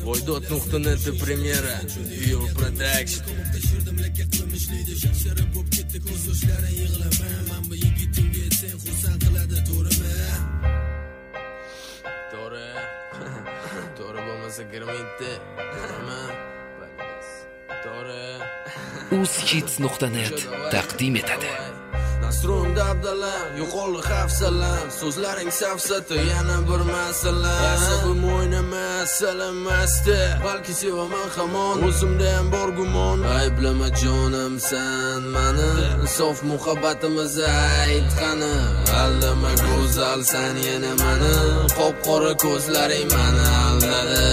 Voydot.net premyera Your Production. To'g'ri bo'lmasa kirmaydi. To'g'ri. uzhits.net taqdim etadi. Nasrum dabdala, yo'qoldi hafsalam, so'zlaring safsata, yana bir masala. Asabim o'ynamas, salamasdi, balki sevaman hamon, o'zimda ham bor gumon. Ayblama jonim sen mani, sof muhabbatimiz ayt qani. Aldama go'zal sen yana mani, qop-qora ko'zlaring mani aldadi.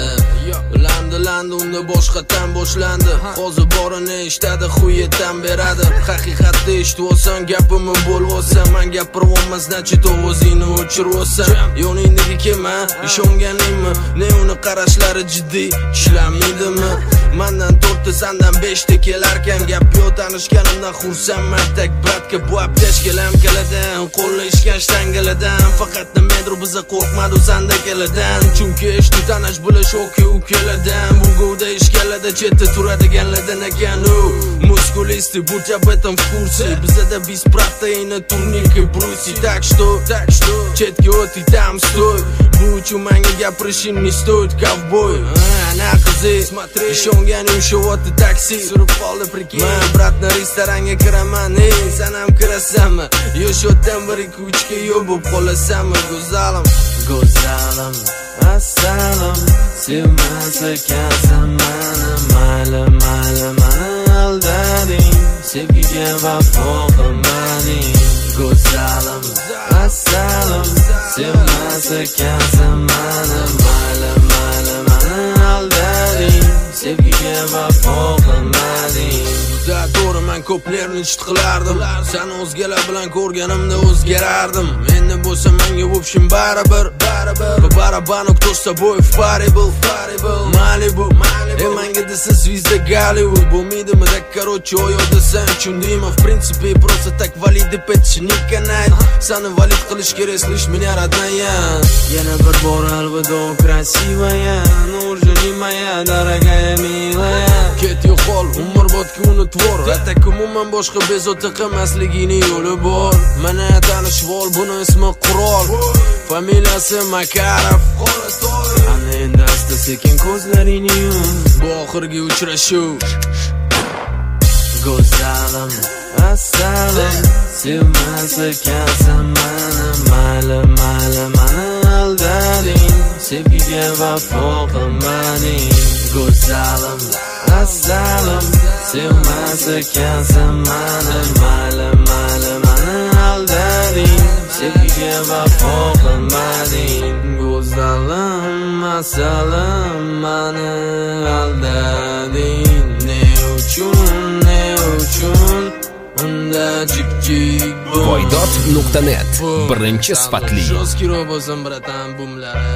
Landi unda boshqatdan boshlandi. Hozir borini eshitadi, xuyetan beradi. Haqiqatni eshitib olsang, gapimni bo'lib olsam, men gapirib olmasdan chetov o'zingni o'chirib olsam, yoningdagi kema ishonganingmi? Ne uni qarashlari jiddiy ishlamadimi? Mendan 4ta, sendan 5ta kelarkan, gap yo'q tanishganimdan xursandman. Tak bratka bu apteshkalam keladan, qo'lni ishgan shtangalardan, faqat nimadir biza qo'rqmadi senda keladan. Chunki eshitib tanish bilish o'ki u keladan. Buguda ishkalada chetda turadiganlardan ekan u. Muskulisti bu об этом в курсе. Bizada бесправтойный турник и бруси. Так что chetga o't и там стой. Bu uchun menga gapirishing не стоит, ковбой. Ana qizi, ishonganing o'sha taksi surib qoldi, prikey. Men bratni restoranga kiraman, sen ham kirasanmi? Yo'shotdan 1-2-3 ga yo'l bo'lib qolasanmi? Go'zalim, assalam, sevmas ekansan meni, mayli mani aldading, sevgiga vafo qilmading. Go'zalim, assalam, sevmas ekansan meni, mayli mani aldading, sevgiga vafo qilmading. To'g'ri, men ko'plarni chit qilardim, sen o'zgalar bilan ko'rganimda o'zgarardim. Endi bo'lsa menga o'pshim baribir. Барабану кто с тобой в паре был, Малибу. Menga desa звезда Голливуд, bo'lmaydimi так короче oyodasan, chundimi? В принципе просто так валить deb aytish не канает. Seni valid qilish kerak, слышь меня родная. Yana bir bor alvido красивая, уже не моя дорогая милая. Ket yo'qol, umrbodga unutvor. Tak umuman boshqa bezovta qilmasligini yo'li bor. Mana tanishib ol, buni ismi Qurol, familiyasi Makarov. Ana endi asta sekin ko'zlaringni yum, bu oxirgi uchrashuv. Go'zalim, assalam, sevmas ekansan meni, mayli mani aldading, sevgiga vafo qilmading. Go'zalim, assalam, sevmas ekansan meni, mayli mani aldading, sevgiga vafo qilmading. Go'zalim, assalam, mani aldading. Ne uchun unda jik bum. Voydot.net birinchi sifatli. Joskiro bo'lsin bratan bumlari.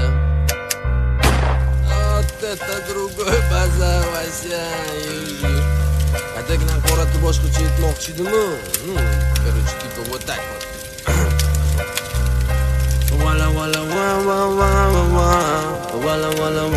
Это другой базар вообще. Atagdan qoratni boshqacha aytmoqchi edimmi? Короче, типа вот так вот. Wala wala wa wa wa wa. Wala wala